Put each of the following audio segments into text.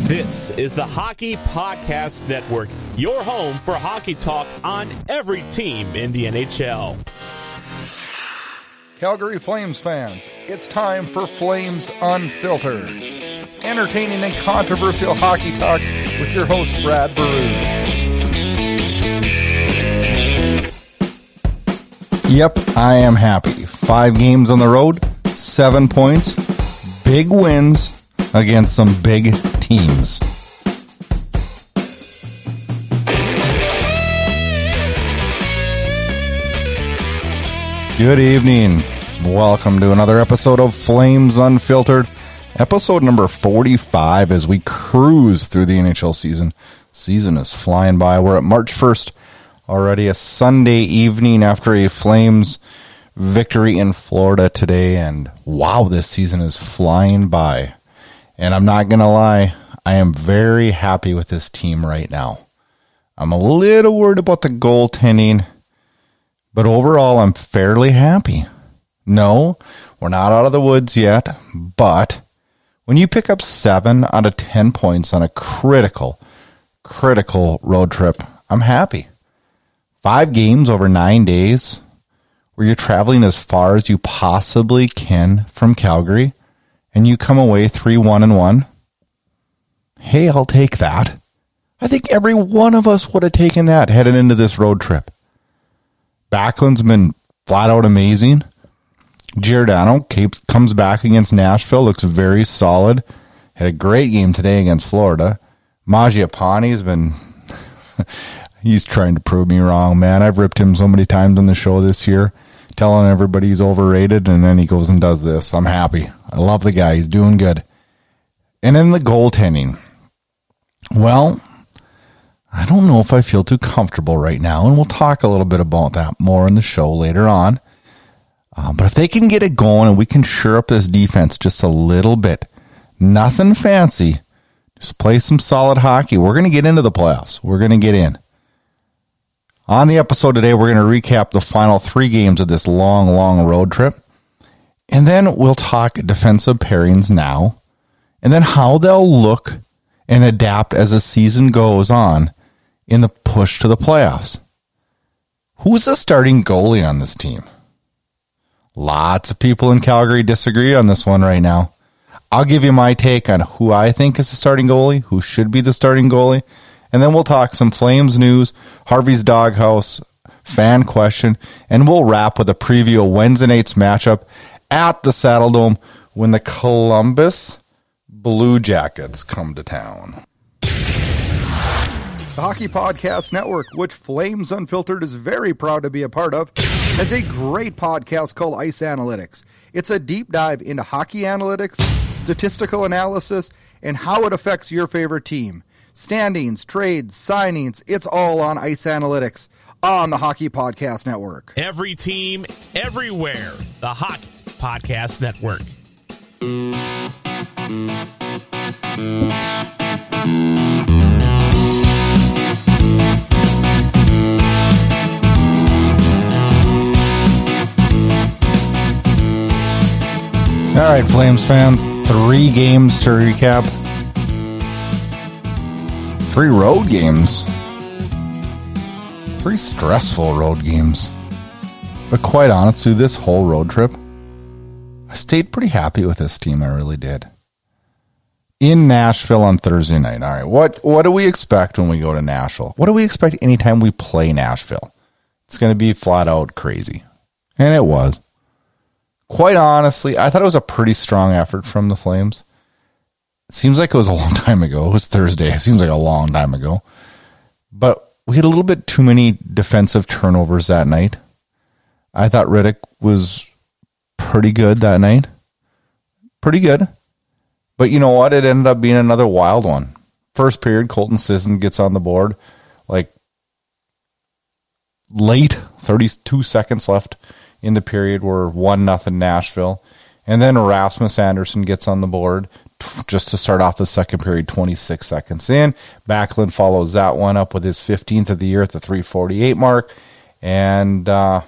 This is the Hockey Podcast Network, your home for hockey talk on every team in the NHL. Calgary Flames fans, it's time for Flames Unfiltered. Entertaining and controversial hockey talk with your host, Brad Baru. Yep, I am happy. 5 games on the road, 7 points, big wins against some big teams. Good evening. Welcome to another episode of Flames Unfiltered, episode number 45 as we cruise through the NHL season. Season is flying by. We're at March 1st, already a Sunday evening after a Flames victory in Florida today, and wow, this season is flying by. And I'm not going to lie, I am very happy with this team right now. I'm a little worried about the goaltending, but overall I'm fairly happy. No, we're not out of the woods yet, but when you pick up 7 out of 10 points on a critical road trip, I'm happy. 5 games over 9 days, where you're traveling as far as you possibly can from Calgary, and you come away 3-1-1. Hey, I'll take that. I think every one of us would have taken that heading into this road trip. Backlund's been flat out amazing. Giordano comes back against Nashville, looks very solid. Had a great game today against Florida. Mangiapane's been... he's trying to prove me wrong, man. I've ripped him so many times on the show this year, telling everybody he's overrated, and then he goes and does this. I'm happy. I love the guy. He's doing good. And then the goaltending. Well, I don't know if I feel too comfortable right now, and we'll talk a little bit about that more in the show later on. But if they can get it going and we can shore up this defense just a little bit, nothing fancy, just play some solid hockey, we're going to get into the playoffs. We're going to get in. On the episode today, we're going to recap the final 3 games of this long road trip. And then we'll talk defensive pairings now. And then how they'll look and adapt as the season goes on in the push to the playoffs. Who's the starting goalie on this team? Lots of people in Calgary disagree on this one right now. I'll give you my take on who I think is the starting goalie, who should be the starting goalie. And then we'll talk some Flames news, Harvey's Doghouse, fan question, and we'll wrap with a preview of Wednesday night's matchup at the Saddle Dome when the Columbus Blue Jackets come to town. The Hockey Podcast Network, which Flames Unfiltered is very proud to be a part of, has a great podcast called Ice Analytics. It's a deep dive into hockey analytics, statistical analysis, and how it affects your favorite team. Standings, trades, signings, it's all on Ice Analytics on the Hockey Podcast Network. Every team, everywhere. The Hockey Podcast Network. All right, Flames fans, 3 games to recap. 3 road games. 3 stressful road games. But quite honestly, this whole road trip, I stayed pretty happy with this team. I really did. In Nashville on Thursday night. All right, what do we expect when we go to Nashville? What do we expect anytime we play Nashville? It's going to be flat out crazy. And it was. Quite honestly, I thought it was a pretty strong effort from the Flames. It seems like it was a long time ago. It was Thursday. It seems like a long time ago. But we had a little bit too many defensive turnovers that night. I thought Riddick was pretty good that night. Pretty good. But you know what? It ended up being another wild one. First period, Colton Sisson gets on the board. Like, late, 32 seconds left in the period. We're 1-0 Nashville. And then Rasmus Andersson gets on the board just to start off the second period, 26 seconds in. Backlund follows that one up with his 15th of the year at the 3:48 mark. And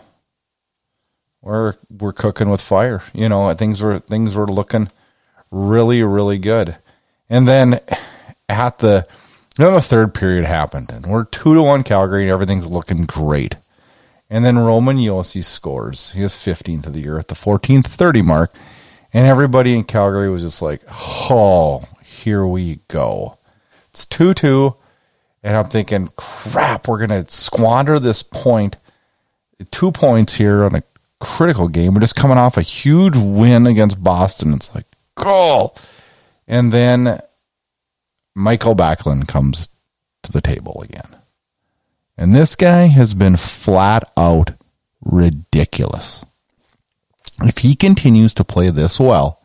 we're cooking with fire. You know, things were looking really, really good. And then at the third period happened, and we're 2-1 Calgary, and everything's looking great. And then Roman Josi scores. He is 15th of the year at the 14:30 mark, and everybody in Calgary was just like, oh, here we go. It's 2-2, and I'm thinking, crap, we're going to squander this point. 2 points here on a critical game. We're just coming off a huge win against Boston. It's like, goal. And then Michael Backlund comes to the table again. And this guy has been flat out ridiculous. If he continues to play this well,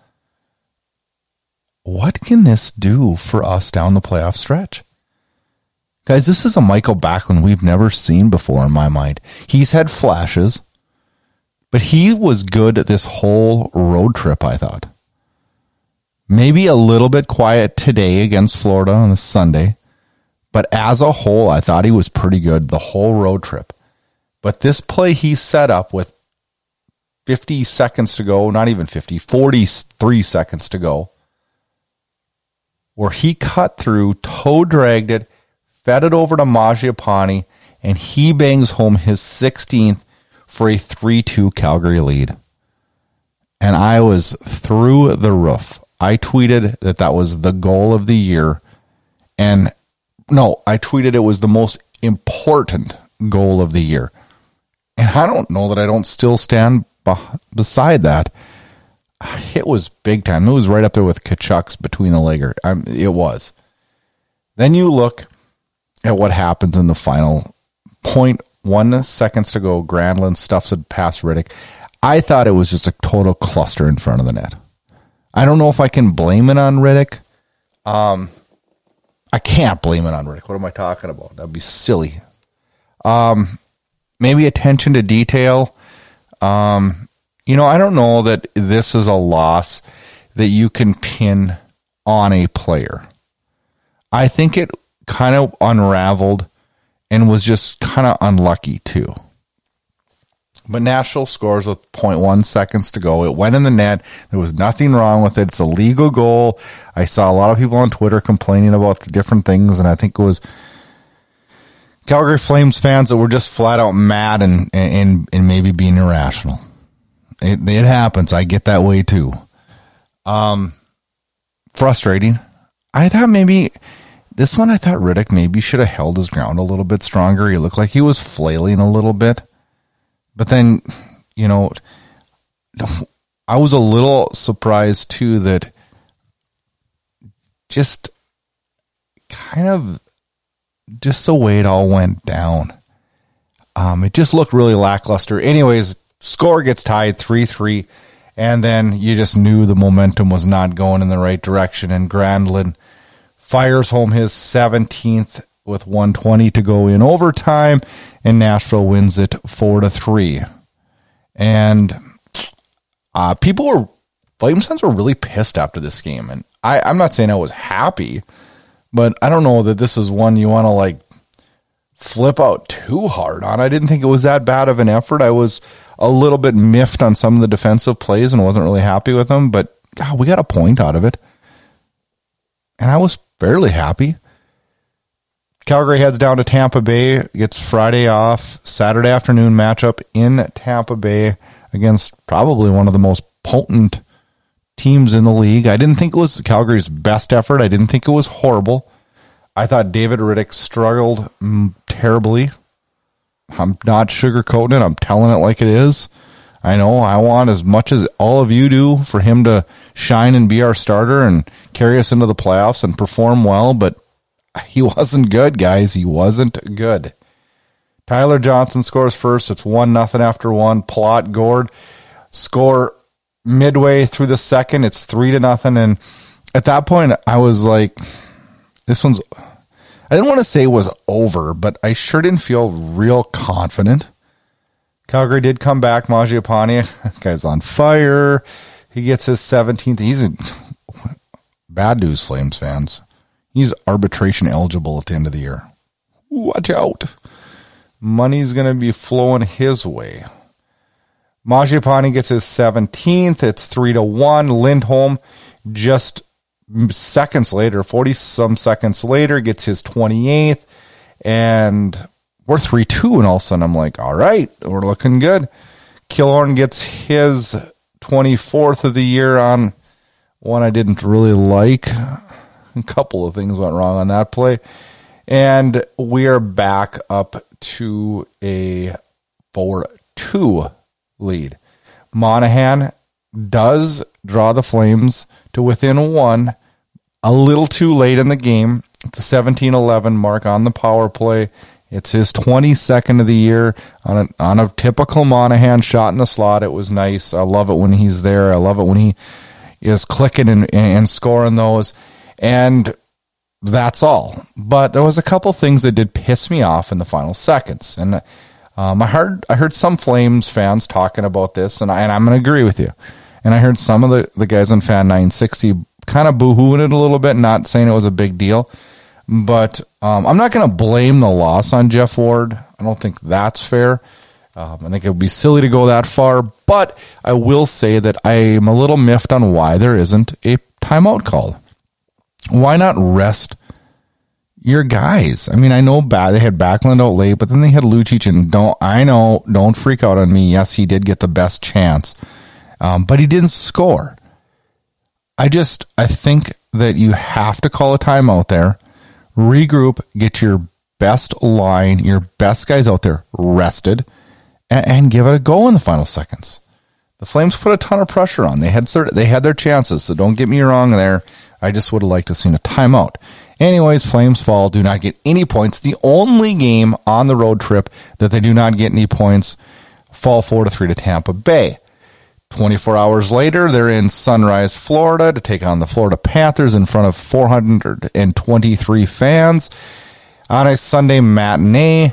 what can this do for us down the playoff stretch? Guys, this is a Michael Backlund we've never seen before in my mind. He's had flashes, but he was good at this whole road trip, I thought. Maybe a little bit quiet today against Florida on a Sunday, but as a whole, I thought he was pretty good the whole road trip. But this play he set up with 50 seconds to go, not even 50, 43 seconds to go, where he cut through, toe dragged it, fed it over to Mangiapane, and he bangs home his 16th for a 3-2 Calgary lead. And I was through the roof. I tweeted that was the goal of the year. And no, I tweeted it was the most important goal of the year. And I don't know that I don't still stand beside that. It was big time. It was right up there with Kachuk's between the legger. It was. Then you look at what happens in the final 0.1 seconds to go. Granlund stuffs it past Rittich. I thought it was just a total cluster in front of the net. I don't know if I can blame it on Rittich. I can't blame it on Rittich. What am I talking about? That'd be silly. Maybe attention to detail. I don't know that this is a loss that you can pin on a player. I think it kind of unraveled and was just kind of unlucky too. But Nashville scores with 0.1 seconds to go. It went in the net. There was nothing wrong with it. It's a legal goal. I saw a lot of people on Twitter complaining about the different things, and I think it was Calgary Flames fans that were just flat out mad and maybe being irrational. It happens. I get that way too. Frustrating. I thought maybe this one, Rittich maybe should have held his ground a little bit stronger. He looked like he was flailing a little bit. But then, I was a little surprised too that just kind of just the way it all went down. It just looked really lackluster. Anyways, score gets tied 3-3, and then you just knew the momentum was not going in the right direction, and Granlund fires home his 17th with 1:20 to go in overtime, and Nashville wins it 4-3. And Flames fans were really pissed after this game, and I'm not saying I was happy, but I don't know that this is one you want to flip out too hard on. I didn't think it was that bad of an effort. I was a little bit miffed on some of the defensive plays and wasn't really happy with them, but God, we got a point out of it. And I was fairly happy. Calgary heads down to Tampa Bay, gets Friday off, Saturday afternoon matchup in Tampa Bay against probably one of the most potent teams in the league. I didn't think it was Calgary's best effort. I didn't think it was horrible. I thought David Rittich struggled terribly. I'm not sugarcoating it. I'm telling it like it is. I know I want as much as all of you do for him to shine and be our starter and carry us into the playoffs and perform well, but he wasn't good, guys. He wasn't good. Tyler Johnson scores first. It's 1-0 after one. Palat, Gord score midway through the second. It's 3-0. And at that point, I was like, I didn't want to say it was over, but I sure didn't feel real confident. Calgary did come back. Mangiapane, guy's on fire. He gets his 17th. He's bad news, Flames fans. He's arbitration eligible at the end of the year. Watch out. Money's going to be flowing his way. Mangiapane gets his 17th. It's 3-1. Lindholm just seconds later, 40-some seconds later, gets his 28th, and we're 3-2, and all of a sudden I'm like, all right, we're looking good. Killorn gets his 24th of the year on one I didn't really like. A couple of things went wrong on that play. And we are back up to a 4-2 lead. Monahan does draw the Flames to within one a little too late in the game. At the 17-11 mark on the power play. It's his 22nd of the year on a typical Monahan shot in the slot. It was nice. I love it when he's there. I love it when he is clicking and scoring those. And that's all. But there was a couple things that did piss me off in the final seconds. And I heard some Flames fans talking about this, and I'm going to agree with you. And I heard some of the guys on Fan 960 kind of boo-hooing it a little bit, not saying it was a big deal. But I'm not going to blame the loss on Jeff Ward. I don't think that's fair. I think it would be silly to go that far. But I will say that I'm a little miffed on why there isn't a timeout called. Why not rest your guys? I mean, I know they had Backlund out late, but then they had Lucic, and don't freak out on me. Yes, he did get the best chance, but he didn't score. I think that you have to call a timeout there. Regroup, get your best line, your best guys out there rested, and give it a go in the final seconds. The Flames put a ton of pressure on. They had their chances, so don't get me wrong there. I just would have liked to have seen a timeout. Anyways, Flames fall, do not get any points. The only game on the road trip that they do not get any points, fall 4-3 to Tampa Bay. 24 hours later, they're in Sunrise, Florida to take on the Florida Panthers in front of 423 fans on a Sunday matinee.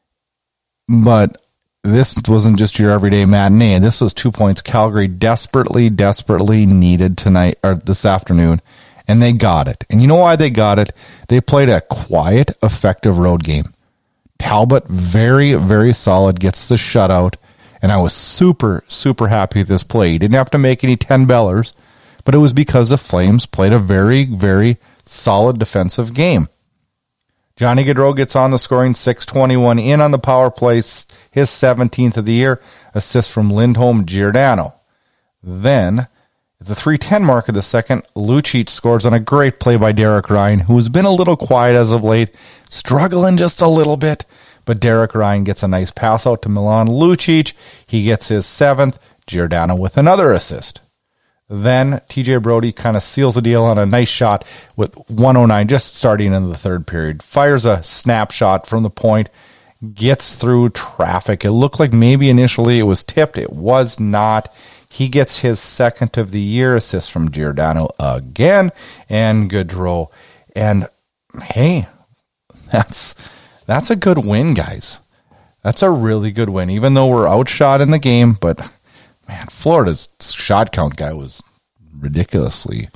But this wasn't just your everyday matinee. This was 2 points Calgary desperately needed tonight or this afternoon, and they got it. And you know why they got it? They played a quiet, effective road game. Talbot, very, very solid, gets the shutout. And I was super, super happy with this play. He didn't have to make any 10-bellers, but it was because the Flames played a very, very solid defensive game. Johnny Gaudreau gets on the scoring, 6:21 in on the power play, his 17th of the year, assist from Lindholm Giordano. Then, at the 3:10 mark of the second, Lucic scores on a great play by Derek Ryan, who has been a little quiet as of late, struggling just a little bit. But Derek Ryan gets a nice pass out to Milan Lucic. He gets his 7th. Giordano with another assist. Then TJ Brodie kind of seals the deal on a nice shot with 1:09 just starting in the third period. Fires a snapshot from the point. Gets through traffic. It looked like maybe initially it was tipped. It was not. He gets his 2nd of the year, assist from Giordano again. And Gaudreau. And hey, that's a good win, guys. That's a really good win, even though we're outshot in the game. But, man, Florida's shot count guy was ridiculously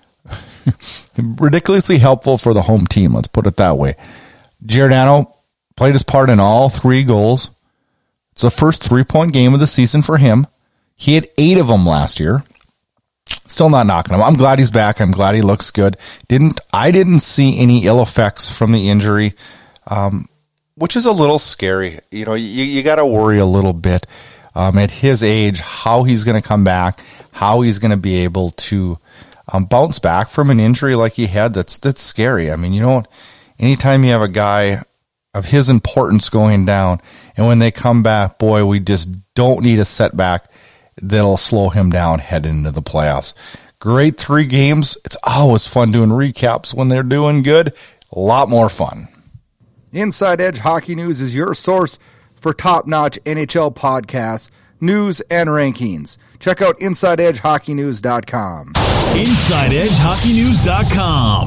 helpful for the home team. Let's put it that way. Giordano played his part in all 3 goals. It's the first 3-point game of the season for him. He had 8 of them last year. Still not knocking him. I'm glad he's back. I'm glad he looks good. I didn't see any ill effects from the injury. Which is a little scary. You know, you got to worry a little bit at his age, how he's going to come back, how he's going to be able to bounce back from an injury like he had. That's scary. I mean, you know, anytime you have a guy of his importance going down, and when they come back, boy, we just don't need a setback that'll slow him down heading into the playoffs. Great 3 games. It's always fun doing recaps when they're doing good. A lot more fun. Inside Edge Hockey News is your source for top-notch NHL podcasts, news, and rankings. Check out InsideEdgeHockeyNews.com. InsideEdgeHockeyNews.com.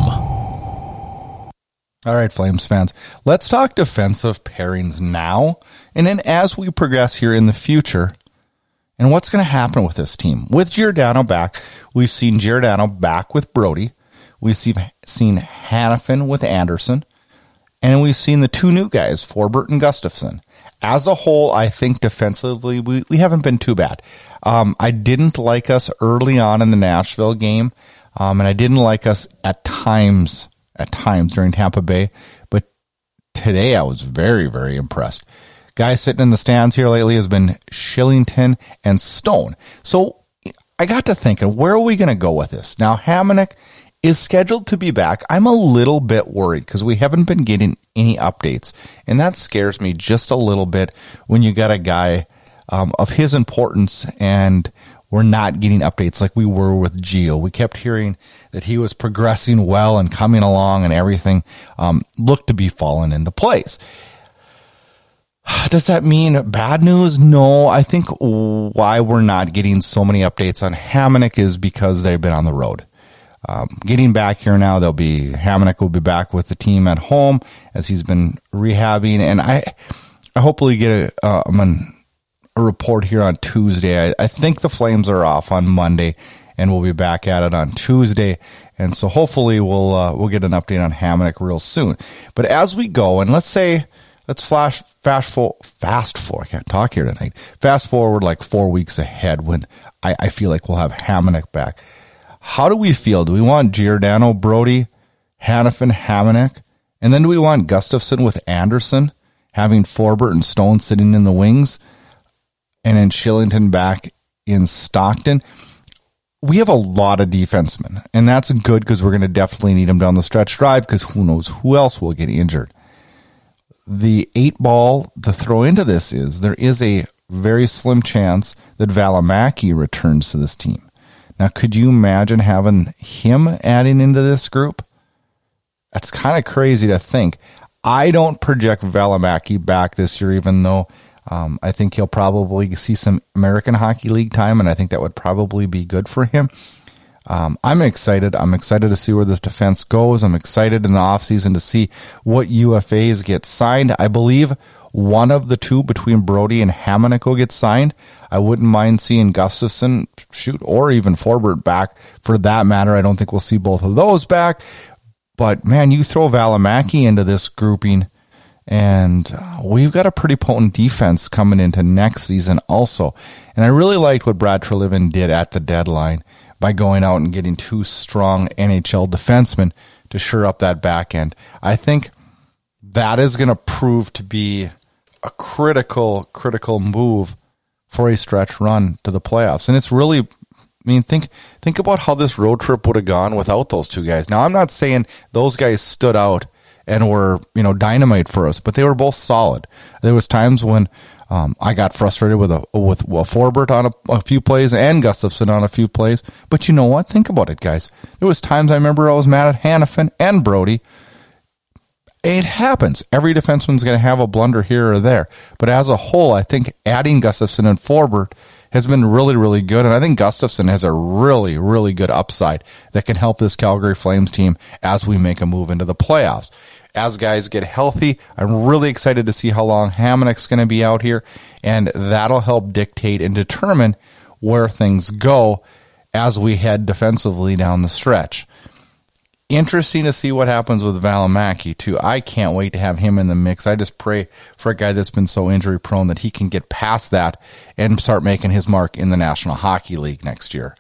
All right, Flames fans, let's talk defensive pairings now, and then as we progress here in the future, and what's going to happen with this team. With Giordano back, we've seen Giordano back with Brodie. We've seen Hanifin with Anderson. And we've seen the 2 new guys, Forbort and Gustafsson. As a whole, I think defensively, we haven't been too bad. I didn't like us early on in the Nashville game. And I didn't like us at times during Tampa Bay. But today I was very, very impressed. Guy sitting in the stands here lately has been Shillington and Stone. So I got to thinking, where are we going to go with this? Now, Hamonic is scheduled to be back. I'm a little bit worried because we haven't been getting any updates. And that scares me just a little bit when you got a guy of his importance and we're not getting updates like we were with Gio. We kept hearing that he was progressing well and coming along and everything looked to be falling into place. Does that mean bad news? No, I think why we're not getting so many updates on Hamonic is because they've been on the road. Getting back here now, Hamonic will be back with the team at home as he's been rehabbing. And I hopefully get a report here on Tuesday. I think the Flames are off on Monday and we'll be back at it on Tuesday. And so hopefully we'll get an update on Hamonic real soon. But as we go, and let's fast forward. I can't talk here tonight. Fast forward like 4 weeks ahead when I feel like we'll have Hamonic back. How do we feel? Do we want Giordano, Brody, Hanifin, Hamonic? And then do we want Gustafsson with Anderson, having Forbert and Stone sitting in the wings, and then Shillington back in Stockton? We have a lot of defensemen, and that's good because we're going to definitely need them down the stretch drive because who knows who else will get injured. The 8-ball to throw into this is there is a very slim chance that Valimaki returns to this team. Now, could you imagine having him adding into this group? That's kind of crazy to think. I don't project Valimaki back this year, even though I think he'll probably see some American Hockey League time, and I think that would probably be good for him. I'm excited. I'm excited to see where this defense goes. I'm excited in the offseason to see what UFAs get signed. I believe one of the two between Brody and Hamonic will get signed. I wouldn't mind seeing Gustafsson, or even Forbert back for that matter. I don't think we'll see both of those back. But, man, you throw Valimaki into this grouping, and we've got a pretty potent defense coming into next season also. And I really liked what Brad Treliving did at the deadline by going out and getting two strong NHL defensemen to shore up that back end. I think that is going to prove to be a critical move for a stretch run to the playoffs. And it's really, think about how this road trip would have gone without those two guys. Now, I'm not saying those guys stood out and were, dynamite for us, but they were both solid. There was times when I got frustrated with Forbert on a few plays and Gustafsson on a few plays. But you know what? Think about it, guys. There was times I remember I was mad at Hanifin and Brody. It happens. Every defenseman's going to have a blunder here or there. But as a whole, I think adding Gustafsson and Forbert has been really, really good. And I think Gustafsson has a really, really good upside that can help this Calgary Flames team as we make a move into the playoffs. As guys get healthy, I'm really excited to see how long Hamonic's going to be out here. And that'll help dictate and determine where things go as we head defensively down the stretch. Interesting to see what happens with Valimaki, too. I can't wait to have him in the mix. I just pray for a guy that's been so injury-prone that he can get past that and start making his mark in the National Hockey League next year.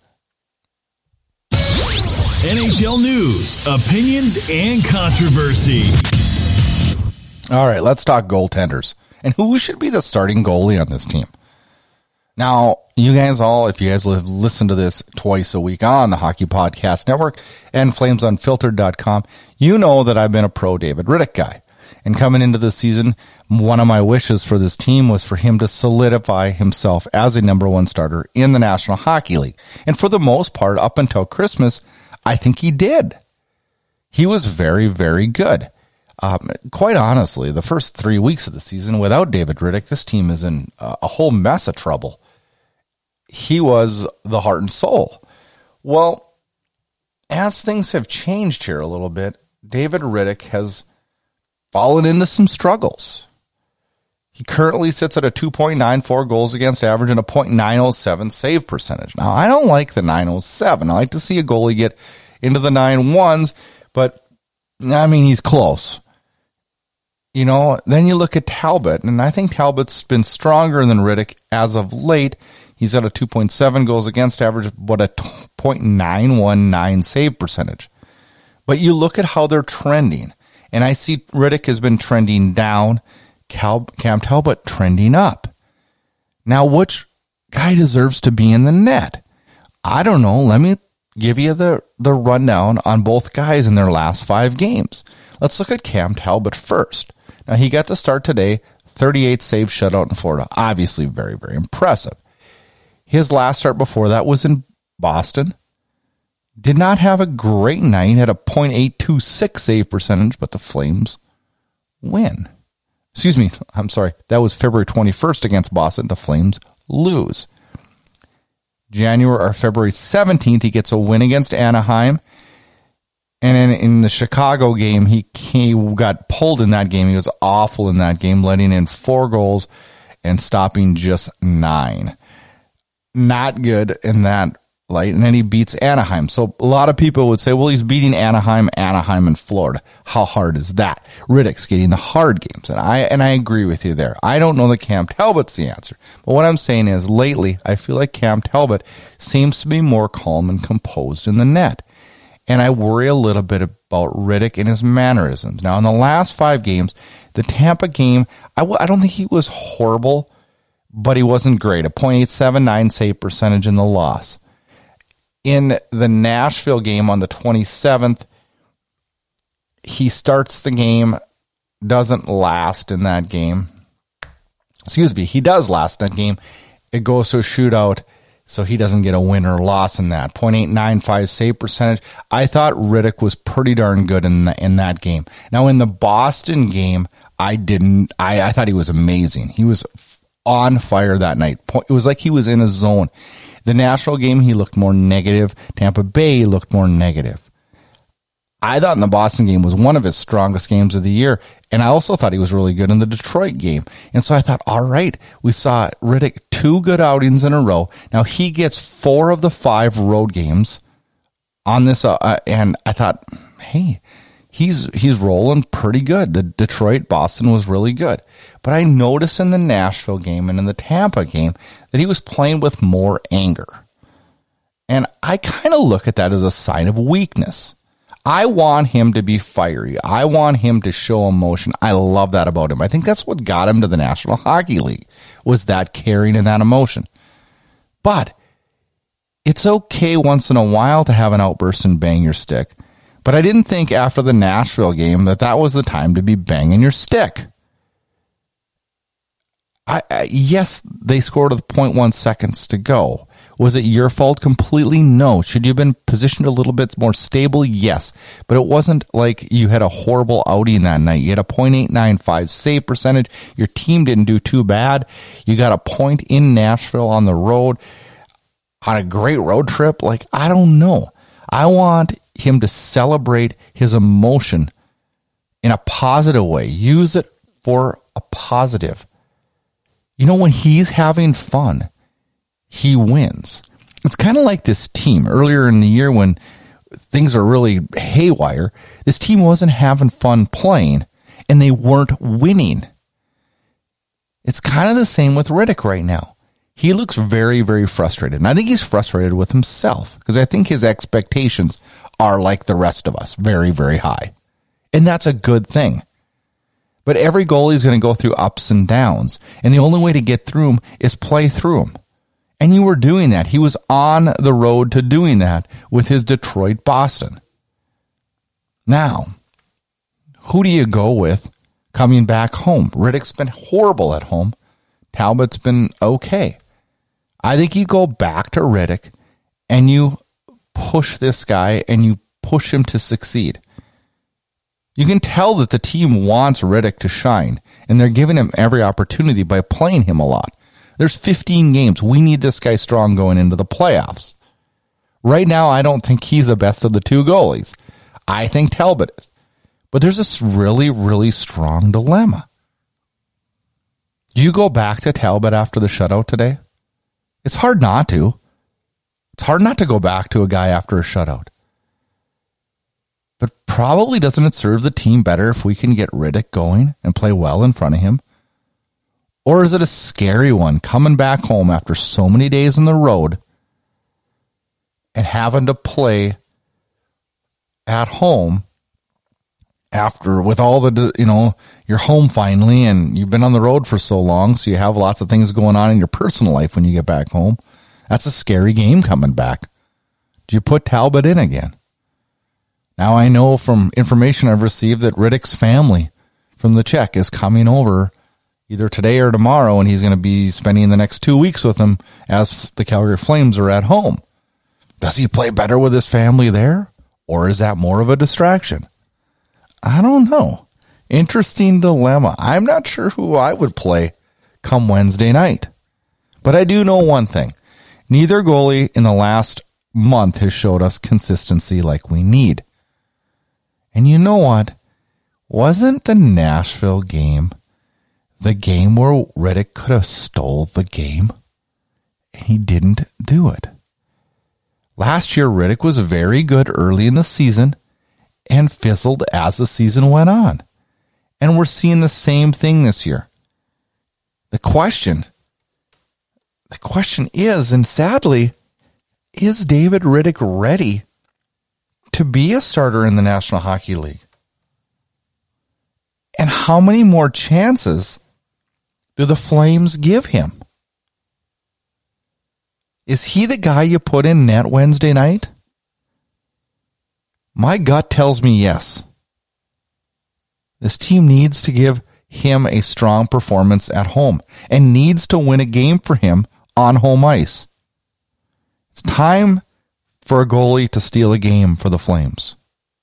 NHL news, opinions, and controversy. All right, let's talk goaltenders. And who should be the starting goalie on this team? Now, you guys all, if you guys listen to this twice a week on the Hockey Podcast Network and FlamesUnfiltered.com, you know that I've been a pro David Rittich guy. And coming into this season, one of my wishes for this team was for him to solidify himself as a number one starter in the National Hockey League. And for the most part, up until Christmas, I think he did. He was very, very good. Quite honestly, the first 3 weeks of the season, without David Rittich, this team is in a whole mess of trouble. He was the heart and soul. Well, as things have changed here a little bit, David Rittich has fallen into some struggles. He currently sits at a 2.94 goals against average and a .907 save percentage. Now, I don't like the 907. I like to see a goalie get into the 9.1s, but, he's close. Then you look at Talbot, and I think Talbot's been stronger than Rittich as of late. He's got a 2.7 goals against average, but a .919 save percentage. But you look at how they're trending, and I see Rittich has been trending down, Cam Talbot trending up. Now, which guy deserves to be in the net? I don't know. Let me give you the rundown on both guys in their last 5 games. Let's look at Cam Talbot first. Now, he got the start today, 38 save shutout in Florida. Obviously, very, very impressive. His last start before that was in Boston. Did not have a great night, had a .826 save percentage, but the Flames win. Excuse me, I'm sorry. That was February 21st against Boston. The Flames lose. February 17th, he gets a win against Anaheim. And in the Chicago game, he got pulled in that game. He was awful in that game, letting in 4 goals and stopping just 9. Not good in that light. And then he beats Anaheim. So a lot of people would say, well, he's beating Anaheim, and Florida. How hard is that? Rittich's getting the hard games. And I agree with you there. I don't know that Cam Talbot's the answer. But what I'm saying is, lately, I feel like Cam Talbot seems to be more calm and composed in the net. And I worry a little bit about Rittich and his mannerisms. Now, in the last 5 games, the Tampa game, I don't think he was horrible, but he wasn't great. A .879 save percentage in the loss. In the Nashville game on the 27th, he starts the game, doesn't last in that game. Excuse me, he does last in that game. It goes to a shootout, so he doesn't get a win or loss in that. .895 save percentage. I thought Rittich was pretty darn good in that game. Now, in the Boston game, I thought he was amazing. He was on fire that night. It was like he was in a zone. The Nashville game, he looked more negative. Tampa Bay looked more negative. I thought in the Boston game was one of his strongest games of the year, and I also thought he was really good in the Detroit game. And so I thought, all right, we saw Rittich 2 good outings in a row. Now he gets 4 of the 5 road games on this, and I thought, hey, he's rolling pretty good. The Detroit Boston was really good. But I noticed in the Nashville game and in the Tampa game that he was playing with more anger. And I kind of look at that as a sign of weakness. I want him to be fiery. I want him to show emotion. I love that about him. I think that's what got him to the National Hockey League, was that caring and that emotion. But it's okay once in a while to have an outburst and bang your stick. But I didn't think after the Nashville game that was the time to be banging your stick. Yes, they scored with 0.1 seconds to go. Was it your fault completely? No. Should you have been positioned a little bit more stable? Yes. But it wasn't like you had a horrible outing that night. You had a .895 save percentage. Your team didn't do too bad. You got a point in Nashville on the road on a great road trip. Like, I don't know. I want him to celebrate his emotion in a positive way. Use it for a positive. You know, when he's having fun, he wins. It's kind of like this team earlier in the year when things are really haywire. This team wasn't having fun playing, and they weren't winning. It's kind of the same with Rittich right now. He looks very, very frustrated. And I think he's frustrated with himself because I think his expectations are like the rest of us, very, very high. And that's a good thing. But every goalie is going to go through ups and downs. And the only way to get through them is play through them. And you were doing that. He was on the road to doing that with his Detroit Boston. Now, who do you go with coming back home? Rittich's been horrible at home. Talbot's been okay. I think you go back to Rittich and you push this guy and you push him to succeed. You can tell that the team wants Rittich to shine, and they're giving him every opportunity by playing him a lot. There's 15 games. We need this guy strong going into the playoffs. Right now, I don't think he's the best of the 2 goalies. I think Talbot is. But there's this really, really strong dilemma. Do you go back to Talbot after the shutout today? It's hard not to. It's hard not to go back to a guy after a shutout. But probably doesn't it serve the team better if we can get Rittich going and play well in front of him? Or is it a scary one, coming back home after so many days on the road and having to play at home after, with all the, you're home finally and you've been on the road for so long, so you have lots of things going on in your personal life when you get back home. That's a scary game coming back. Do you put Talbot in again? Now I know from information I've received that Riddick's family from the Czech is coming over either today or tomorrow, and he's going to be spending the next 2 weeks with them as the Calgary Flames are at home. Does he play better with his family there, or is that more of a distraction? I don't know. Interesting dilemma. I'm not sure who I would play come Wednesday night. But I do know one thing. Neither goalie in the last month has showed us consistency like we need. And you know what? Wasn't the Nashville game the game where Riddick could have stole the game? And he didn't do it. Last year, Riddick was very good early in the season and fizzled as the season went on. And we're seeing the same thing this year. The question is, and sadly, is David Riddick ready to be a starter in the National Hockey League? And how many more chances do the Flames give him? Is he the guy you put in net Wednesday night? My gut tells me yes. This team needs to give him a strong performance at home and needs to win a game for him on home ice. It's time for a goalie to steal a game for the Flames.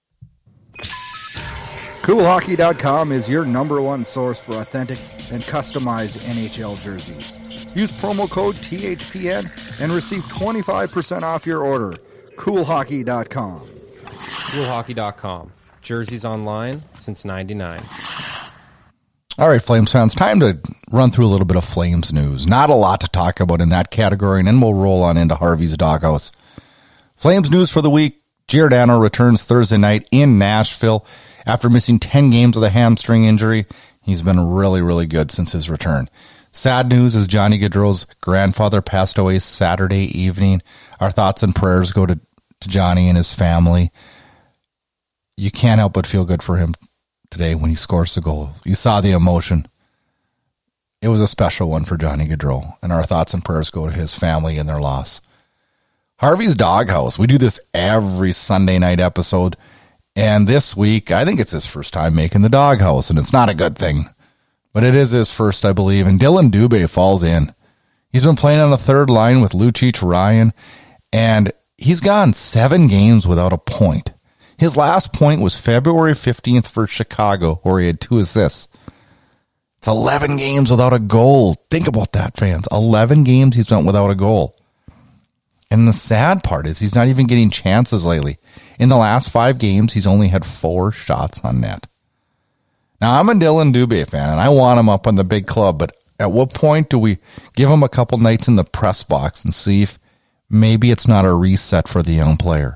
CoolHockey.com is your number one source for authentic and customized NHL jerseys. Use promo code THPN and receive 25% off your order. CoolHockey.com. CoolHockey.com. Jerseys online since '99. All right, Flames fans, time to run through a little bit of Flames news. Not a lot to talk about in that category, and then we'll roll on into Harvey's Doghouse. Flames news for the week. Giordano returns Thursday night in Nashville after missing 10 games with a hamstring injury. He's been really, really good since his return. Sad news is Johnny Gaudreau's grandfather passed away Saturday evening. Our thoughts and prayers go to Johnny and his family. You can't help but feel good for him today when he scores the goal. You saw the emotion. It was a special one for Johnny Gaudreau, and our thoughts and prayers go to his family and their loss. Harvey's Doghouse. We do this every Sunday night episode, and this week, I think it's his first time making the Doghouse, and it's not a good thing, but it is his first, I believe, and Dylan Dubé falls in. He's been playing on the third line with Lucic, Ryan, and he's gone 7 games without a point. His last point was February 15th for Chicago, where he had 2 assists. It's 11 games without a goal. Think about that, fans. 11 games he's went without a goal. And the sad part is he's not even getting chances lately. In the last 5 games, he's only had 4 shots on net. Now, I'm a Dylan Dubé fan, and I want him up on the big club, but at what point do we give him a couple nights in the press box and see if maybe it's not a reset for the young player?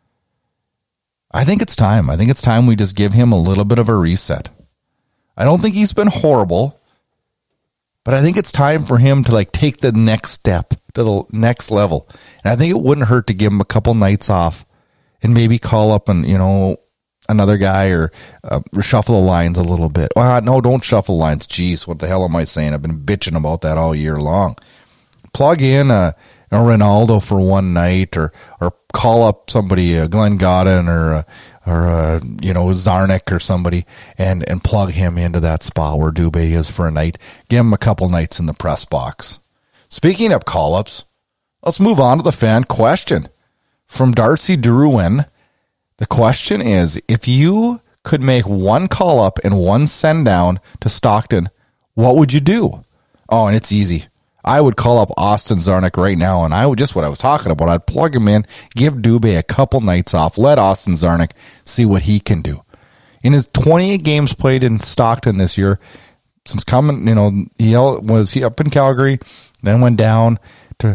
I think it's time. I think it's time we just give him a little bit of a reset. I don't think he's been horrible, but I think it's time for him to take the next step to the next level. And I think it wouldn't hurt to give him a couple nights off and maybe call up another guy or shuffle the lines a little bit. No, don't shuffle the lines. Jeez, what the hell am I saying? I've been bitching about that all year long. Plug in a Ronaldo for one night, or call up somebody, Glenn Godden or Zarnik or somebody, and plug him into that spot where Dubé is for a night. Give him a couple nights in the press box. Speaking of call-ups, let's move on to the fan question from Darcy Drouin. The question is, if you could make one call-up and one send-down to Stockton, what would you do? Oh, and it's easy. I would call up Austin Zarnik right now, and I would just what I was talking about. I'd plug him in, give Dubé a couple nights off, let Austin Zarnik see what he can do. In his 28 games played in Stockton this year, since coming, he was up in Calgary, then went down to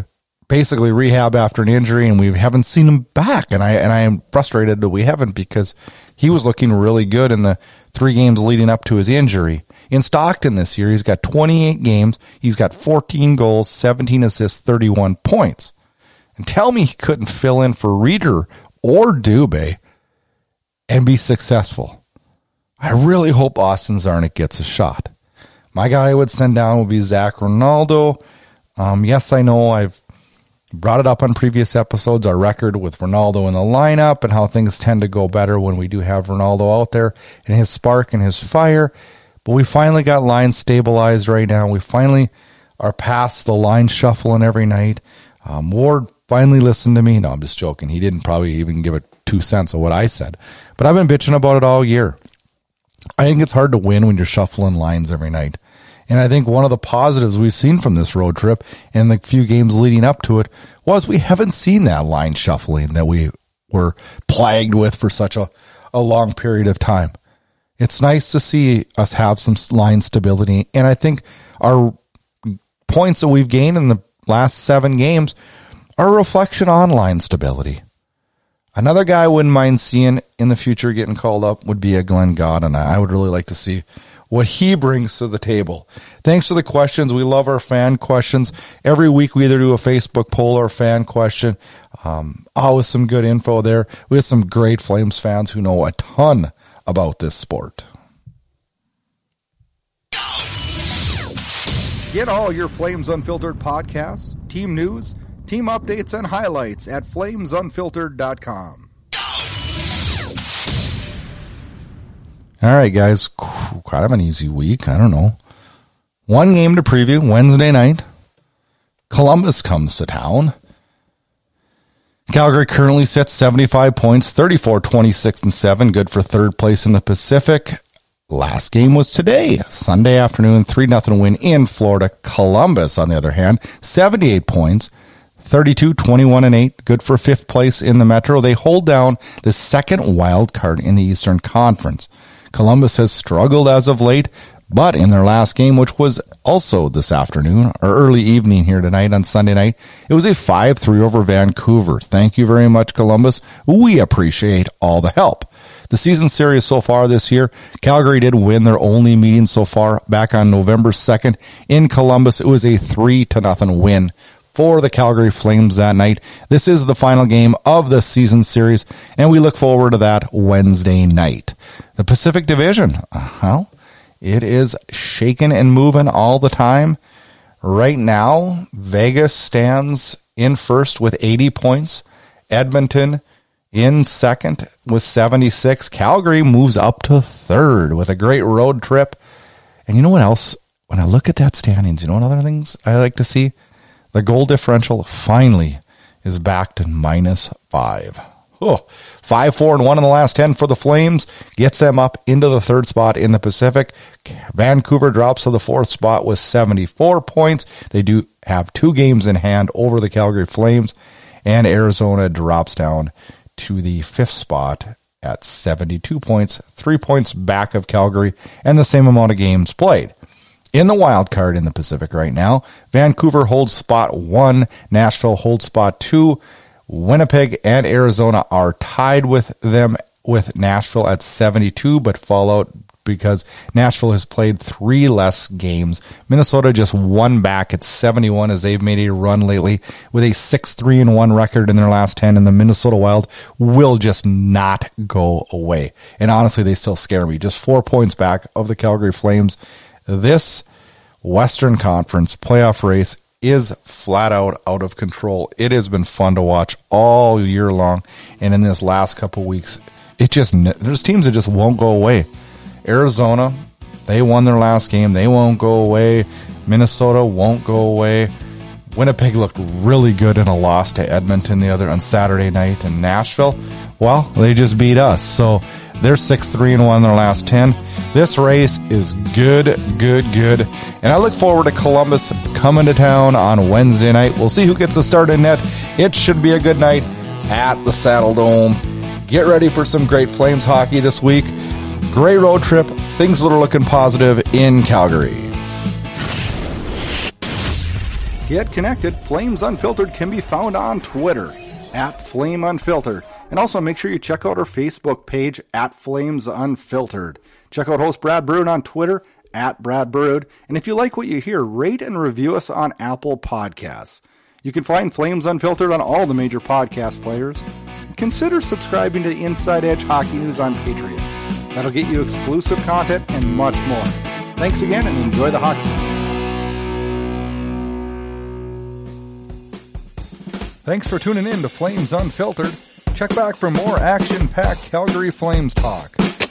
basically rehab after an injury, and we haven't seen him back. And I am frustrated that we haven't, because he was looking really good in the 3 games leading up to his injury. In Stockton this year, he's got 28 games. He's got 14 goals, 17 assists, 31 points. And tell me he couldn't fill in for Reeder or Dubé and be successful. I really hope Austin Czarnik gets a shot. My guy I would send down would be Zach Ronaldo. Yes, I know I've brought it up on previous episodes, our record with Ronaldo in the lineup and how things tend to go better when we do have Ronaldo out there and his spark and his fire. But we finally got lines stabilized right now. We finally are past the line shuffling every night. Ward finally listened to me. No, I'm just joking. He didn't probably even give it 2 cents of what I said. But I've been bitching about it all year. I think it's hard to win when you're shuffling lines every night. And I think one of the positives we've seen from this road trip and the few games leading up to it was we haven't seen that line shuffling that we were plagued with for such a long period of time. It's nice to see us have some line stability. And I think our points that we've gained in the last 7 games are a reflection on line stability. Another guy I wouldn't mind seeing in the future getting called up would be a Glenn Godden. I would really like to see what he brings to the table. Thanks for the questions. We love our fan questions. Every week we either do a Facebook poll or a fan question. Always some good info there. We have some great Flames fans who know a ton about this sport. Get all your Flames Unfiltered podcasts, team news, team updates, and highlights at flamesunfiltered.com. All right, guys. Kind of an easy week. I don't know. 1 game to preview. Wednesday night, Columbus comes to town. Calgary currently sits 75 points, 34, 26, and 7. Good for 3rd place in the Pacific. Last game was today, Sunday afternoon, 3-0 win in Florida. Columbus, on the other hand, 78 points, 32, 21, and 8. Good for 5th place in the Metro. They hold down the 2nd wild card in the Eastern Conference. Columbus has struggled as of late, but in their last game, which was also this afternoon, or early evening here tonight on Sunday night, it was a 5-3 over Vancouver. Thank you very much, Columbus. We appreciate all the help. The season series so far this year, Calgary did win their only meeting so far back on November 2nd in Columbus. It was a 3-0 win for the Calgary Flames that night. This is the final game of the season series, and we look forward to that Wednesday night. The Pacific Division, it is shaking and moving all the time. Right now, Vegas stands in first with 80 points. Edmonton in second with 76. Calgary moves up to 3rd with a great road trip. And you know what else? When I look at that standings, you know what other things I like to see? The goal differential finally is back to -5. 5-4-1 in the last 10 for the Flames. Gets them up into the 3rd spot in the Pacific. Vancouver drops to the 4th spot with 74 points. They do have 2 games in hand over the Calgary Flames. And Arizona drops down to the 5th spot at 72 points, 3 points back of Calgary, and the same amount of games played. In the wild card in the Pacific right now, Vancouver holds spot 1, Nashville holds spot 2, Winnipeg and Arizona are tied with them, with Nashville at 72, but fall out because Nashville has played 3 less games. Minnesota just 1 back at 71 as they've made a run lately with a 6-3-1 record in their last 10, and the Minnesota Wild will just not go away. And honestly, they still scare me. Just 4 points back of the Calgary Flames. This Western Conference playoff race is flat out of control. It has been fun to watch all year long, and in this last couple weeks, there's teams that just won't go away. Arizona, they won their last game. They won't go away. Minnesota won't go away. Winnipeg looked really good in a loss to Edmonton on Saturday night. And Nashville, well, they just beat us. So they're 6-3-1 in their last 10. This race is good. And I look forward to Columbus coming to town on Wednesday night. We'll see who gets the start in net. It should be a good night at the Saddle Dome. Get ready for some great Flames hockey this week. Great road trip. Things that are looking positive in Calgary. Get connected. Flames Unfiltered can be found on Twitter @FlameUnfiltered. And also make sure you check out our Facebook page @FlamesUnfiltered. Check out host Brad Brood on Twitter @BradBrood. And if you like what you hear, rate and review us on Apple Podcasts. You can find Flames Unfiltered on all the major podcast players. Consider subscribing to the Inside Edge Hockey News on Patreon. That'll get you exclusive content and much more. Thanks again and enjoy the hockey. Thanks for tuning in to Flames Unfiltered. Check back for more action-packed Calgary Flames talk.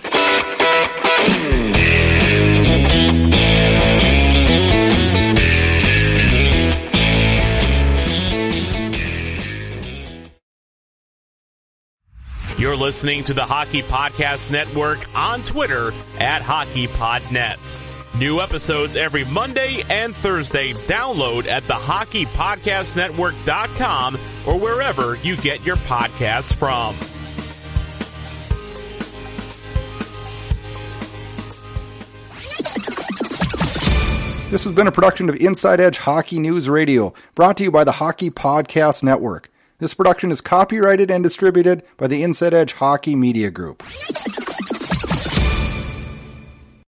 You're listening to the Hockey Podcast Network on Twitter @HockeyPodNet. New episodes every Monday and Thursday. Download at thehockeypodcastnetwork.com or wherever you get your podcasts from. This has been a production of Inside Edge Hockey News Radio, brought to you by the Hockey Podcast Network. This production is copyrighted and distributed by the Inside Edge Hockey Media Group.